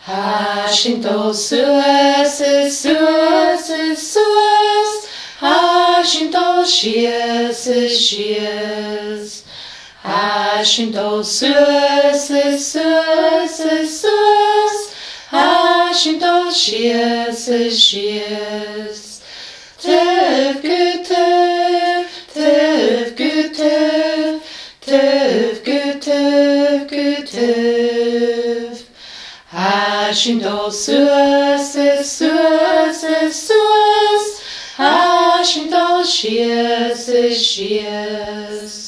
Hashinto suas, Hashinto shias, Hashinto suas, Hashinto shias. Tev gütev, tev gütev, tev gütev, gütev. Hashinto suas, Hashinto shias.